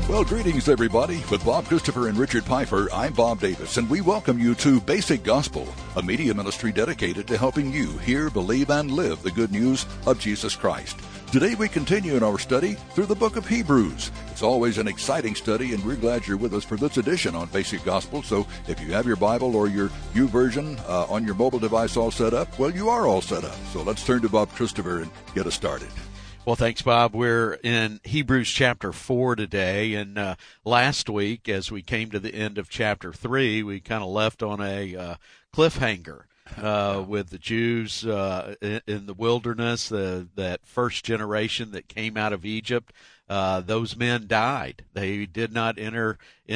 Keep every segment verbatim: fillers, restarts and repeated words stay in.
Well, greetings, everybody. With Bob Christopher and Richard Pfeiffer, I'm Bob Davis, and we welcome you to Basic Gospel, a media ministry dedicated to helping you hear, believe, and live the good news of Jesus Christ. Today, we continue in our study through the book of Hebrews. It's always an exciting study, and we're glad you're with us for this edition on Basic Gospel. So if you have your Bible or your YouVersion uh, on your mobile device all set up, well, you are all set up. So let's turn to Bob Christopher and get us started. Well, thanks, Bob. We're in Hebrews chapter four today, and uh, last week, as we came to the end of chapter three, we kind of left on a uh, cliffhanger uh, with the Jews uh, in, in the wilderness, the, that first generation that came out of Egypt. Uh, those men died. They did not enter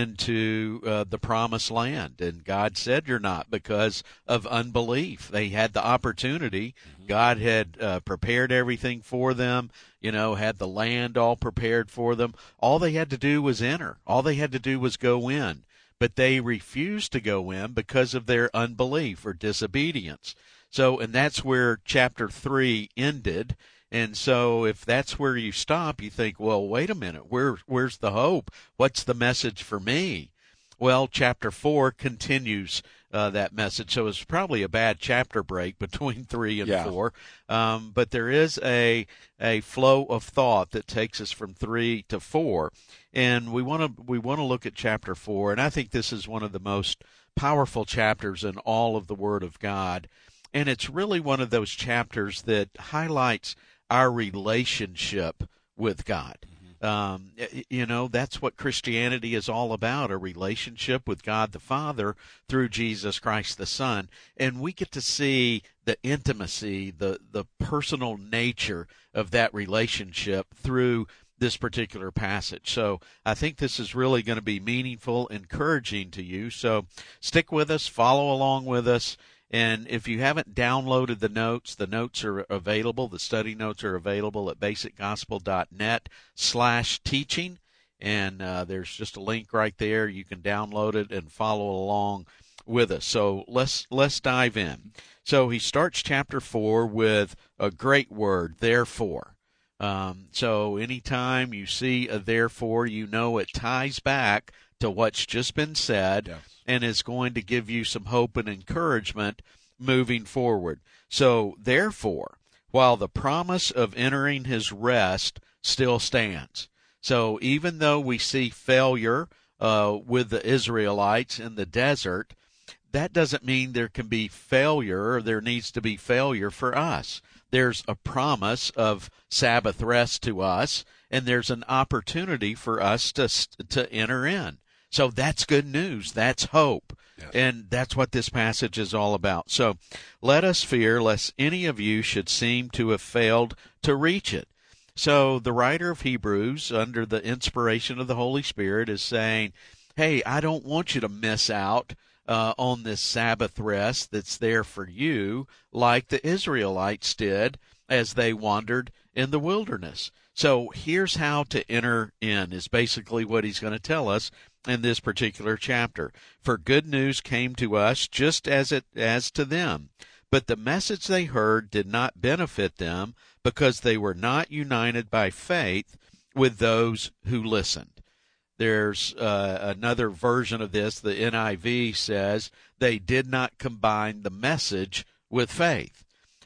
into uh, the promised land, and God said you're not because of unbelief. They had the opportunity. God had uh, prepared everything for them, you know, had the land all prepared for them. All they had to do was enter. All they had to do was go in. But they refused to go in because of their unbelief or disobedience. So, and that's where chapter three ended. And so if that's where you stop, you think, well, wait a minute, where, where's the hope? What's the message for me? Well, chapter four continues uh, that message, so it's probably a bad chapter break between three and yeah. four. Um, but there is a a flow of thought that takes us from three to four, and we want to we want to look at chapter four. And I think this is one of the most powerful chapters in all of the Word of God, and it's really one of those chapters that highlights our relationship with God. Um, you know, that's what Christianity is all about, a relationship with God the Father through Jesus Christ the Son. And we get to see the intimacy, the, the personal nature of that relationship through this particular passage. So I think this is really going to be meaningful, encouraging to you. So stick with us, follow along with us. And if you haven't downloaded the notes, the notes are available. The study notes are available at basicgospel.net slash teaching. And uh, there's just a link right there. You can download it and follow along with us. So let's let's dive in. So he starts chapter four with a great word, therefore. Um, so anytime you see a therefore, you know it ties back to what's just been said. Yeah. And is going to give you some hope and encouragement moving forward. So, therefore, while the promise of entering his rest still stands. So, even though we see failure uh, with the Israelites in the desert, that doesn't mean there can be failure or there needs to be failure for us. There's a promise of Sabbath rest to us, and there's an opportunity for us to to enter in. So that's good news. That's hope. Yes. And that's what this passage is all about. So let us fear lest any of you should seem to have failed to reach it. So the writer of Hebrews, under the inspiration of the Holy Spirit, is saying, hey, I don't want you to miss out uh, on this Sabbath rest that's there for you like the Israelites did as they wandered in the wilderness. So here's how to enter in is basically what he's going to tell us in this particular chapter. For good news came to us just as it as to them, but the message they heard did not benefit them because they were not united by faith with those who listened. There's uh, another version of this, the N I V says, they did not combine the message with faith.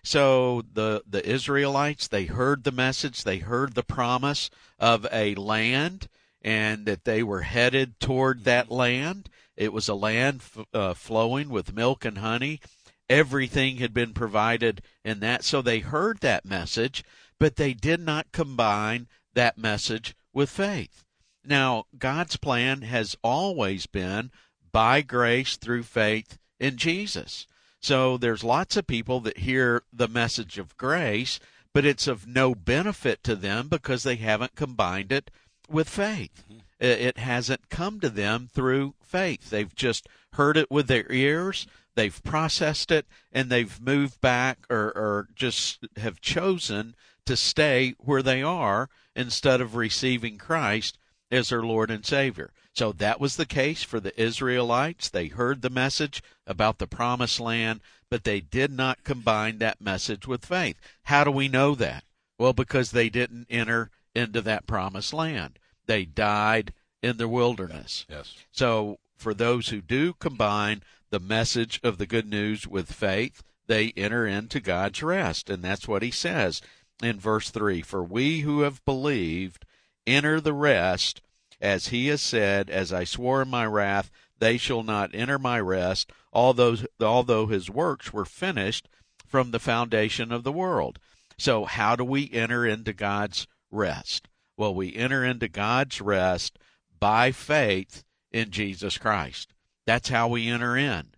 So the, the Israelites, they heard the message, they heard the promise of a land, and that they were headed toward that land. It was a land f- uh, flowing with milk and honey. Everything had been provided in that. So they heard that message, but they did not combine that message with faith. Now, God's plan has always been by grace through faith in Jesus. So there's lots of people that hear the message of grace, but it's of no benefit to them because they haven't combined it with faith. Mm-hmm. It hasn't come to them through faith. They've just heard it with their ears, they've processed it, and they've moved back or, or just have chosen to stay where they are instead of receiving Christ as their Lord and Savior. So that was the case for the Israelites. They heard the message about the promised land, but they did not combine that message with faith. How do we know that? Well, because they didn't enter into that promised land. They died in the wilderness. Yes. So for those who do combine the message of the good news with faith, they enter into God's rest. And that's what he says in verse three. For we who have believed enter the rest, as he has said, as I swore in my wrath, they shall not enter my rest, although, although his works were finished from the foundation of the world. So how do we enter into God's rest? Well, we enter into God's rest by faith in Jesus Christ. That's how we enter in.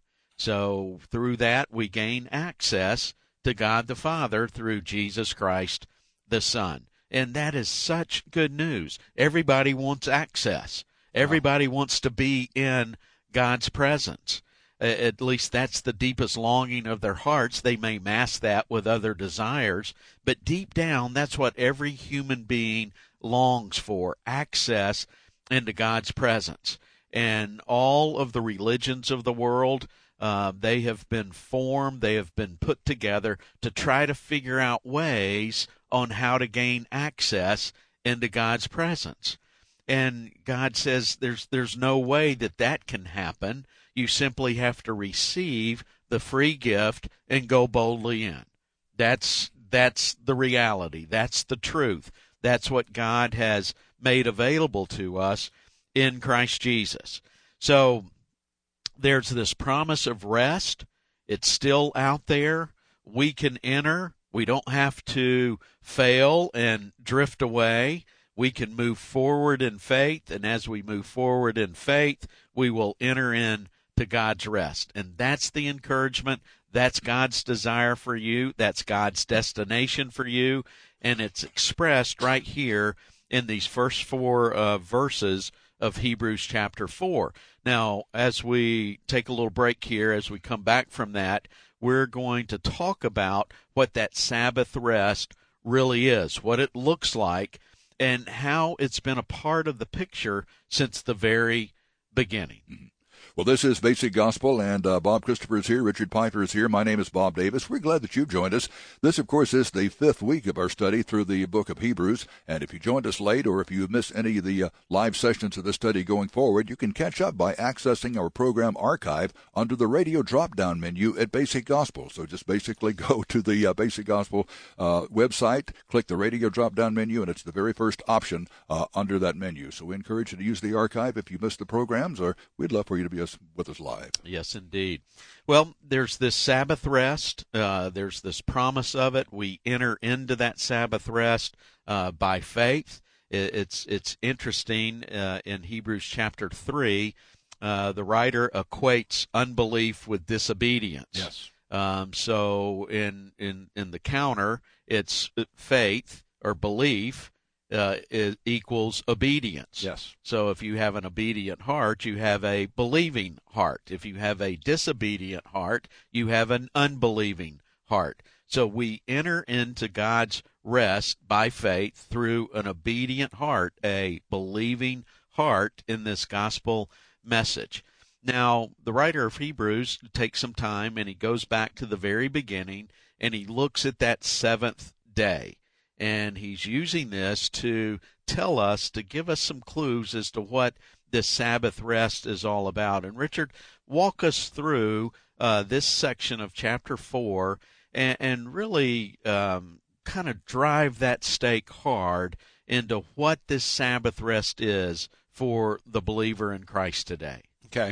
So through that, we gain access to God the Father through Jesus Christ the Son. And that is such good news. Everybody wants access. Everybody wow. wants to be in God's presence. At least that's the deepest longing of their hearts. They may mask that with other desires, but deep down, that's what every human being longs for, access into God's presence. And all of the religions of the world, uh, they have been formed, they have been put together to try to figure out ways on how to gain access into God's presence. And God says there's there's no way that that can happen. You simply have to receive the free gift and go boldly in. That's that's the reality. That's the truth. That's what God has made available to us in Christ Jesus. So there's this promise of rest. It's still out there. We can enter. We don't have to fail and drift away. We can move forward in faith, and as we move forward in faith, we will enter in to God's rest. And that's the encouragement. That's God's desire for you. That's God's destination for you. And it's expressed right here in these first four uh, verses of Hebrews chapter four. Now, as we take a little break here, as we come back from that, we're going to talk about what that Sabbath rest really is, what it looks like, and how it's been a part of the picture since the very beginning. Well, this is Basic Gospel, and uh, Bob Christopher is here. Richard Piper is here. My name is Bob Davis. We're glad that you've joined us. This, of course, is the fifth week of our study through the book of Hebrews. And if you joined us late or if you missed any of the uh, live sessions of the study going forward, you can catch up by accessing our program archive under the radio drop-down menu at Basic Gospel. So just basically go to the uh, Basic Gospel uh, website, click the radio drop-down menu, and it's the very first option uh, under that menu. So we encourage you to use the archive if you missed the programs, or we'd love for you to be a with us live. Yes, indeed. Well, there's this Sabbath rest. Uh, there's this promise of it. We enter into that Sabbath rest uh, by faith. It's it's interesting uh, in Hebrews chapter three, uh, the writer equates unbelief with disobedience. Yes. Um, so in in in the counter, it's faith or belief. Uh, it equals obedience. Yes. So if you have an obedient heart, you have a believing heart. If you have a disobedient heart, you have an unbelieving heart. So we enter into God's rest by faith through an obedient heart, a believing heart in this gospel message. Now, the writer of Hebrews takes some time and he goes back to the very beginning and he looks at that seventh day. And he's using this to tell us, to give us some clues as to what this Sabbath rest is all about. And Richard, walk us through uh, this section of chapter four and, and really um, kind of drive that stake hard into what this Sabbath rest is for the believer in Christ today. Okay.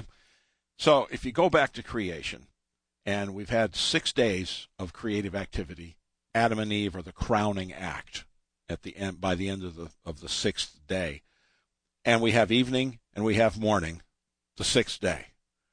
So if you go back to creation, and we've had six days of creative activity, Adam and Eve are the crowning act at the end, by the end of the of the sixth day. And we have evening and we have morning, the sixth day.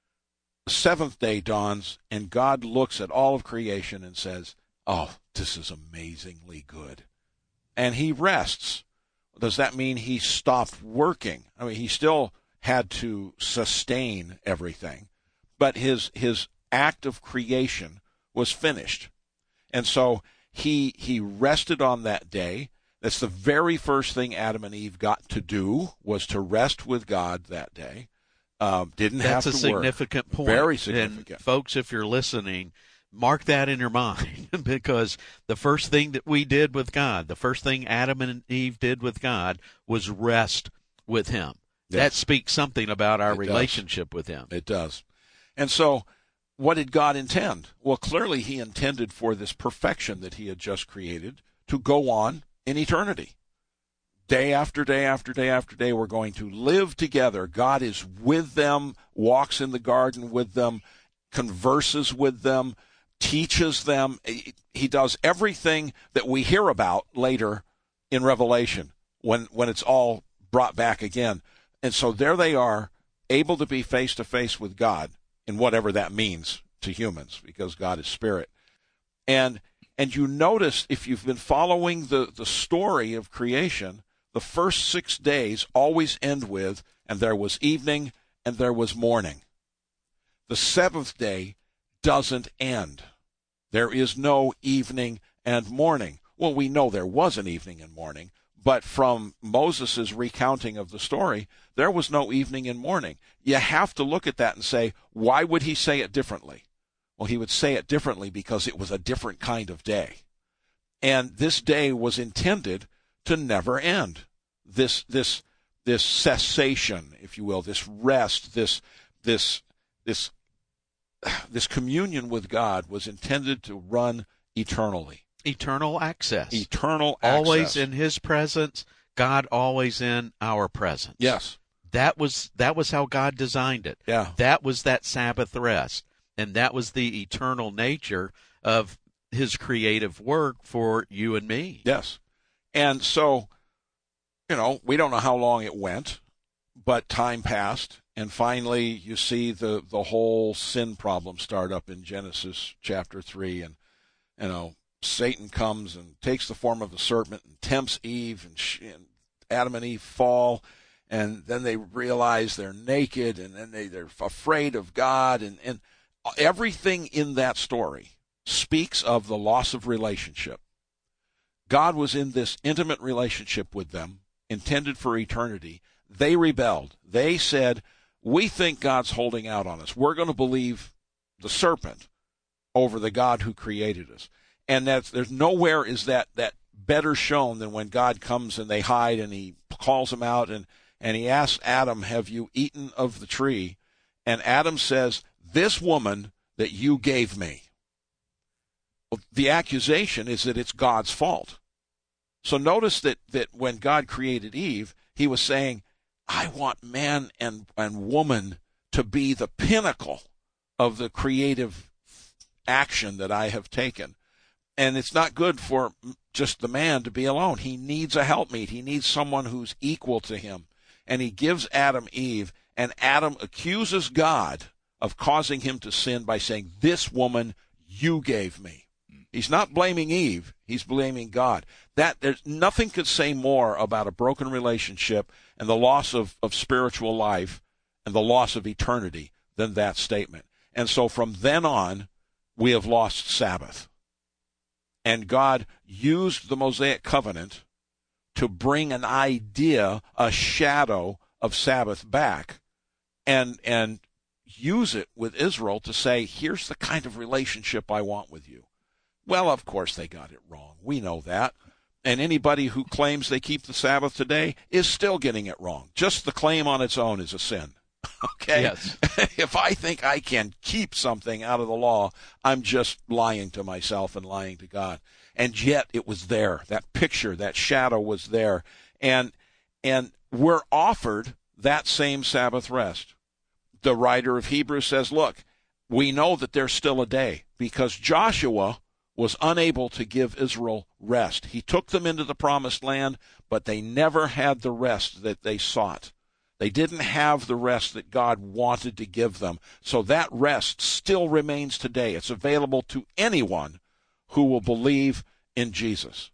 The seventh day dawns, and God looks at all of creation and says, oh, this is amazingly good. And he rests. Does that mean he stopped working? I mean, he still had to sustain everything, but his his act of creation was finished. And so He he rested on that day. That's the very first thing Adam and Eve got to do, was to rest with God that day. Um, didn't That's have to work. That's a significant point. Very significant. And folks, if you're listening, mark that in your mind, because the first thing that we did with God, the first thing Adam and Eve did with God, was rest with him. Yes. That speaks something about our It relationship does. with him. It does. And so what did God intend? Well, clearly he intended for this perfection that he had just created to go on in eternity. Day after day after day after day, we're going to live together. God is with them, walks in the garden with them, converses with them, teaches them. He does everything that we hear about later in Revelation when, when it's all brought back again. And so there they are, able to be face to face with God in whatever that means to humans, because God is spirit. And and you notice, if you've been following the, the story of creation, the first six days always end with, and there was evening and there was morning. The seventh day doesn't end. There is no evening and morning. Well, we know there was an evening and morning, but from Moses' recounting of the story, there was no evening and morning. You have to look at that and say, why would he say it differently? Well, he would say it differently because it was a different kind of day. And this day was intended to never end. This this this cessation, if you will, this rest, this this this this communion with God was intended to run eternally. Eternal access. Eternal access. Always in his presence, God always in our presence. Yes. That was that was how God designed it. Yeah. That was that Sabbath rest. And that was the eternal nature of his creative work for you and me. Yes. And so, you know, we don't know how long it went, but time passed. And finally, you see the, the whole sin problem start up in Genesis chapter three. And, you know, Satan comes and takes the form of the serpent and tempts Eve, and, she, and Adam and Eve fall. And then they realize they're naked, and then they, they're afraid of God. And, and everything in that story speaks of the loss of relationship. God was in this intimate relationship with them, intended for eternity. They rebelled. They said, we think God's holding out on us. We're going to believe the serpent over the God who created us. And that's, there's nowhere is that, that better shown than when God comes and they hide and he calls them out and, and he asks Adam, have you eaten of the tree? And Adam says, this woman that you gave me. Well, the accusation is that it's God's fault. So notice that, that when God created Eve, he was saying, I want man and, and woman to be the pinnacle of the creative action that I have taken. And it's not good for just the man to be alone. He needs a helpmeet. He needs someone who's equal to him. And he gives Adam Eve, and Adam accuses God of causing him to sin by saying, this woman you gave me. He's not blaming Eve. He's blaming God. That there's nothing could say more about a broken relationship and the loss of, of spiritual life and the loss of eternity than that statement. And so from then on, we have lost Sabbath. And God used the Mosaic covenant to bring an idea, a shadow of Sabbath back, and and use it with Israel to say, here's the kind of relationship I want with you. Well, of course they got it wrong. We know that. And anybody who claims they keep the Sabbath today is still getting it wrong. Just the claim on its own is a sin. Okay? Yes. If I think I can keep something out of the law, I'm just lying to myself and lying to God. And yet it was there. That picture, that shadow was there. And and we're offered that same Sabbath rest. The writer of Hebrews says, look, we know that there's still a day because Joshua was unable to give Israel rest. He took them into the promised land, but they never had the rest that they sought. They didn't have the rest that God wanted to give them. So that rest still remains today. It's available to anyone who will believe in Jesus.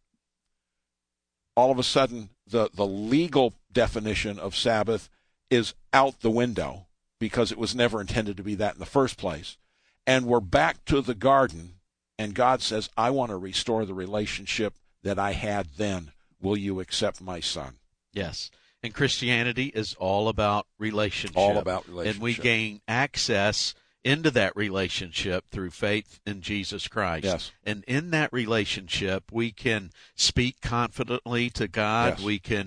All of a sudden, the, the legal definition of Sabbath is out the window because it was never intended to be that in the first place. And we're back to the garden, and God says, I want to restore the relationship that I had then. Will you accept my son? Yes. And Christianity is all about relationship. All about relationship. And we gain access into that relationship through faith in Jesus Christ. Yes. And in that relationship, we can speak confidently to God. Yes. We can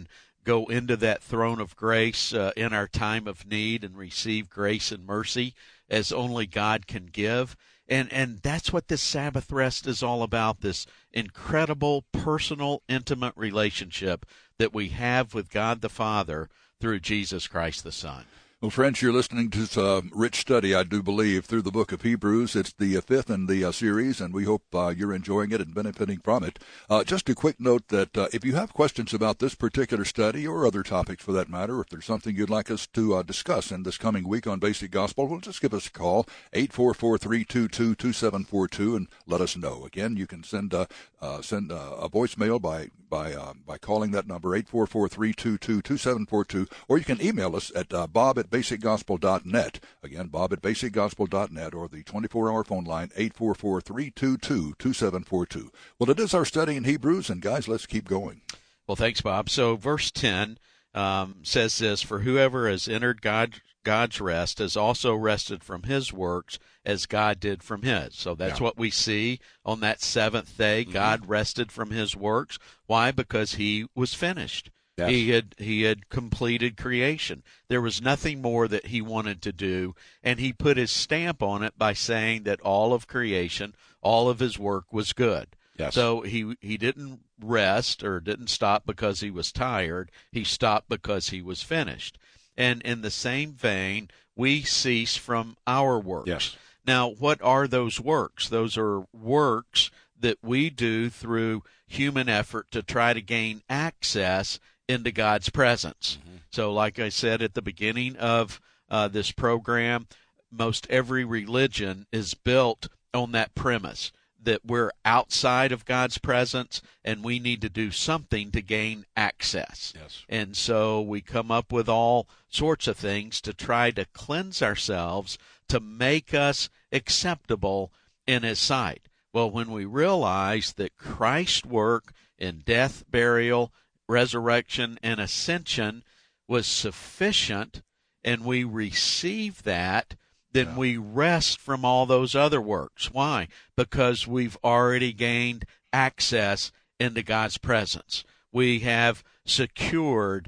go into that throne of grace uh, in our time of need and receive grace and mercy as only God can give. And and that's what this Sabbath rest is all about, this incredible, personal, intimate relationship that we have with God the Father through Jesus Christ the Son. Well, friends, you're listening to this uh, rich study, I do believe, through the book of Hebrews. It's the uh, fifth in the uh, series, and we hope uh, you're enjoying it and benefiting from it. Uh, just a quick note that uh, if you have questions about this particular study or other topics for that matter, if there's something you'd like us to uh, discuss in this coming week on Basic Gospel, well, just give us a call, eight four four, three two two, two seven four two, and let us know. Again, you can send, uh, uh, send uh, a voicemail by by uh, by calling that number, eight four four, three two two, two seven four two, or you can email us at uh, bob at basic gospel dot net. Again, bob at basic gospel dot net, or the twenty-four hour phone line, eight four four, three two two, two seven four two. Well, it is our study in Hebrews, and guys, let's keep going. Well, thanks, Bob. So verse ten um, says this, "For whoever has entered God, God's rest has also rested from his works as God did from his." So that's yeah. what we see on that seventh day. Mm-hmm. God rested from his works. Why? Because he was finished. Yes. He had he had completed creation. There was nothing more that he wanted to do, and he put his stamp on it by saying that all of creation, all of his work was good. Yes. So he he didn't rest or didn't stop because he was tired. He stopped because he was finished. And in the same vein, we cease from our works. Yes. Now, what are those works? Those are works that we do through human effort to try to gain access into God's presence. Mm-hmm. So like I said at the beginning of uh, this program, most every religion is built on that premise that we're outside of God's presence and we need to do something to gain access. Yes. And so we come up with all sorts of things to try to cleanse ourselves to make us acceptable in his sight. Well, when we realize that Christ's work in death, burial, resurrection, and ascension was sufficient, and we receive that, then yeah. we rest from all those other works. Why? Because we've already gained access into God's presence. We have secured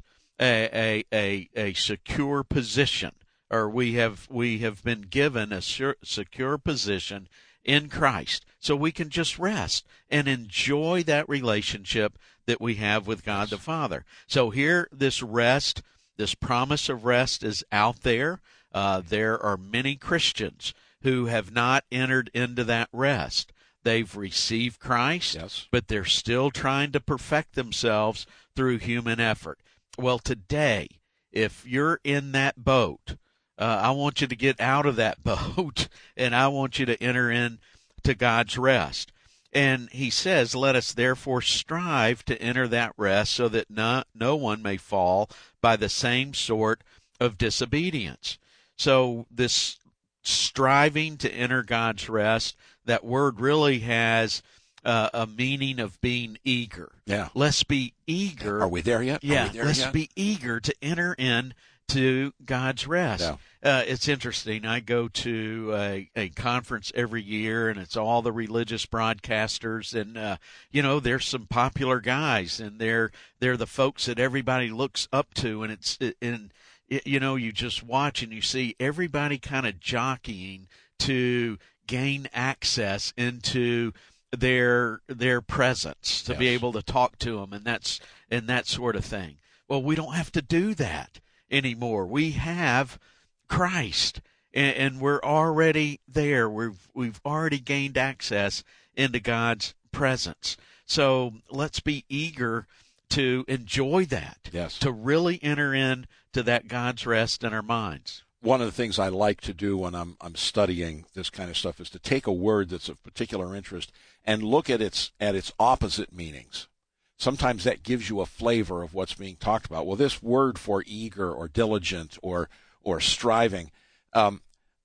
a a a, a secure position, or we have we have been given a sur- secure position in Christ. So we can just rest and enjoy that relationship that we have with God the Father. So here, this rest, this promise of rest is out there. Uh, there are many Christians who have not entered into that rest. They've received Christ, yes. but they're still trying to perfect themselves through human effort. Well, today, if you're in that boat, uh, I want you to get out of that boat, and I want you to enter into God's rest. And he says, "Let us therefore strive to enter that rest, so that no, no one may fall by the same sort of disobedience." So this striving to enter God's rest, that word really has uh, a meaning of being eager. Yeah. Let's be eager. Are we there yet? Yeah. Are we there let's yet? be eager to enter in to God's rest. Yeah. Uh, it's interesting. I go to a, a conference every year, and it's all the religious broadcasters, and uh, you know, there's some popular guys, and they're they're the folks that everybody looks up to, and it's and it, you know, you just watch and you see everybody kind of jockeying to gain access into their their presence, to yes. be able to talk to them, and that's and that sort of thing. Well, we don't have to do that anymore. We have Christ, and, and we're already there. We've we've already gained access into God's presence. So let's be eager to enjoy that. Yes. To really enter in to that God's rest in our minds. One of the things I like to do when I'm I'm studying this kind of stuff is to take a word that's of particular interest and look at its at its opposite meanings. Sometimes that gives you a flavor of what's being talked about. Well, this word for eager or diligent or or striving, um,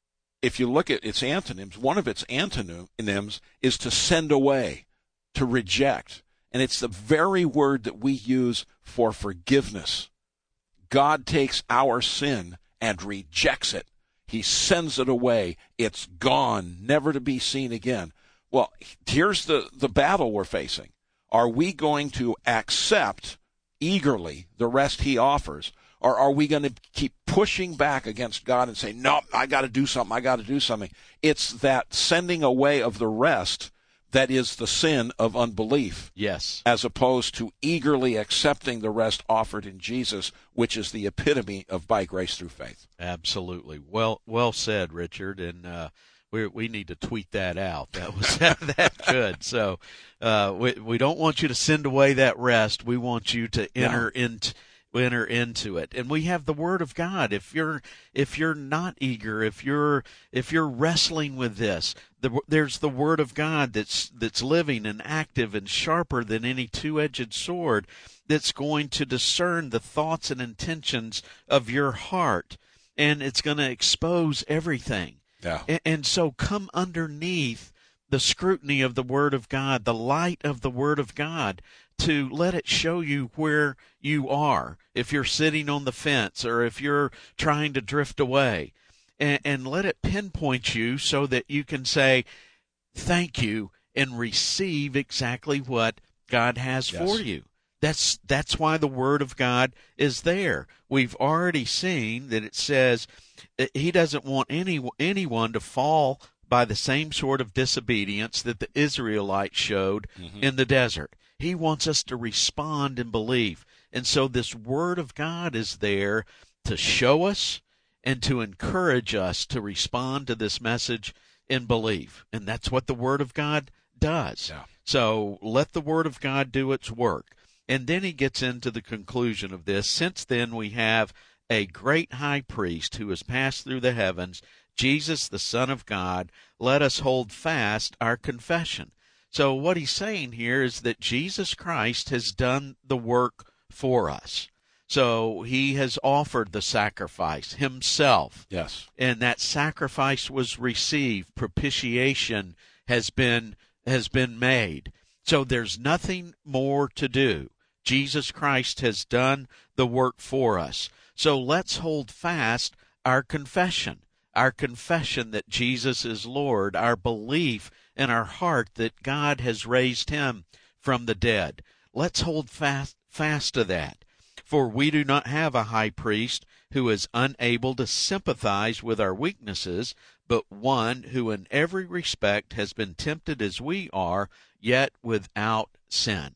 if you look at its antonyms, one of its antonyms is to send away, to reject. And it's the very word that we use for forgiveness. God takes our sin and rejects it. He sends it away. It's gone, never to be seen again. Well, here's the, the battle we're facing. Are we going to accept eagerly the rest he offers? Or are we going to keep pushing back against God and say, no, I got to do something, I got to do something? It's that sending away of the rest that is the sin of unbelief. Yes. As opposed to eagerly accepting the rest offered in Jesus, which is the epitome of by grace through faith. Absolutely. Well, well said, Richard. And uh, we we need to tweet that out. That was that good. So uh, we we don't want you to send away that rest. We want you to enter yeah. into. enter into it. And we have the Word of God. If you're if you're not eager, if you're if you're wrestling with this, the, there's the Word of God that's that's living and active and sharper than any two-edged sword, that's going to discern the thoughts and intentions of your heart, and it's going to expose everything. Yeah. And, and so come underneath the scrutiny of the Word of God, the light of the Word of God, to let it show you where you are, if you're sitting on the fence or if you're trying to drift away, and, and let it pinpoint you so that you can say thank you and receive exactly what God has yes. for you. That's that's why the Word of God is there. We've already seen that it says he doesn't want any anyone to fall by the same sort of disobedience that the Israelites showed mm-hmm. in the desert. He wants us to respond in belief. And so this Word of God is there to show us and to encourage us to respond to this message in belief. And that's what the Word of God does. Yeah. So let the Word of God do its work. And then he gets into the conclusion of this. Since then we have a great high priest who has passed through the heavens, Jesus, the Son of God. Let us hold fast our confession. So what he's saying here is that Jesus Christ has done the work for us. So he has offered the sacrifice himself. Yes. And that sacrifice was received. Propitiation has been has been made. So there's nothing more to do. Jesus Christ has done the work for us. So let's hold fast our confession. Our confession that Jesus is Lord, our belief in our heart that God has raised him from the dead. Let's hold fast, fast to that. For we do not have a high priest who is unable to sympathize with our weaknesses, but one who in every respect has been tempted as we are, yet without sin.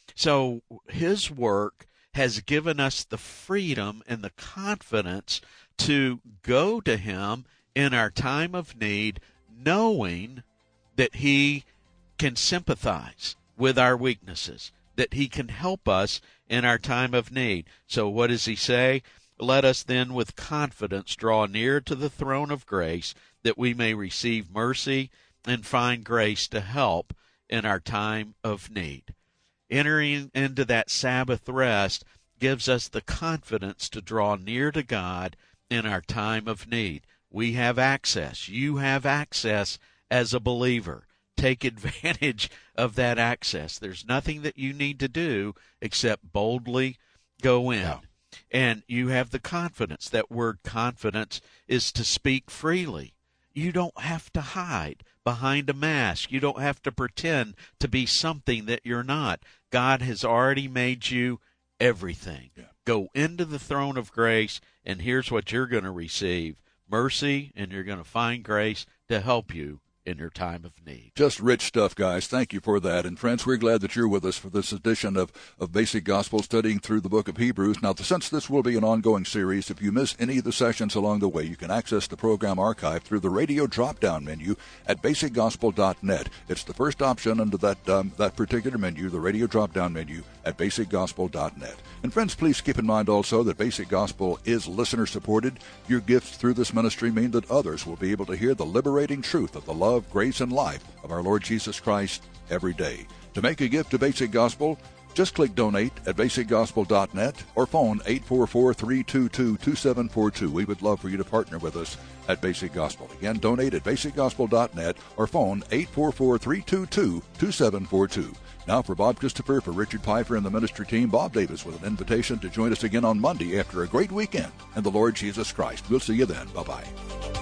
So his work has given us the freedom and the confidence to go to him in our time of need, knowing that he can sympathize with our weaknesses, that he can help us in our time of need. So what does he say? Let us then with confidence draw near to the throne of grace, that we may receive mercy and find grace to help in our time of need. Entering into that Sabbath rest gives us the confidence to draw near to God in our time of need. We have access. You have access as a believer. Take advantage of that access. There's nothing that you need to do except boldly go in. Yeah. And you have the confidence. That word confidence is to speak freely. You don't have to hide behind a mask. You don't have to pretend to be something that you're not. God has already made you everything. Yeah. Go into the throne of grace, and here's what you're going to receive. Mercy, and you're going to find grace to help you in your time of need. Just rich stuff, guys. Thank you for that. And friends, we're glad that you're with us for this edition of, of Basic Gospel, studying through the book of Hebrews. Now, since this will be an ongoing series, if you miss any of the sessions along the way, you can access the program archive through the radio drop-down menu at basic gospel dot net. It's the first option under that um, that particular menu, the radio drop-down menu at basic gospel dot net. And friends, please keep in mind also that Basic Gospel is listener-supported. Your gifts through this ministry mean that others will be able to hear the liberating truth of the love, grace, and life of our Lord Jesus Christ every day. To make a gift to Basic Gospel, just click Donate at basic gospel dot net or phone eight four four, three two two, two seven four two. We would love for you to partner with us at Basic Gospel. Again, donate at basic gospel dot net or phone eight four four, three two two, two seven four two. Now for Bob Christopher, for Richard Pfeiffer and the ministry team, Bob Davis with an invitation to join us again on Monday after a great weekend in the Lord Jesus Christ. We'll see you then. Bye-bye.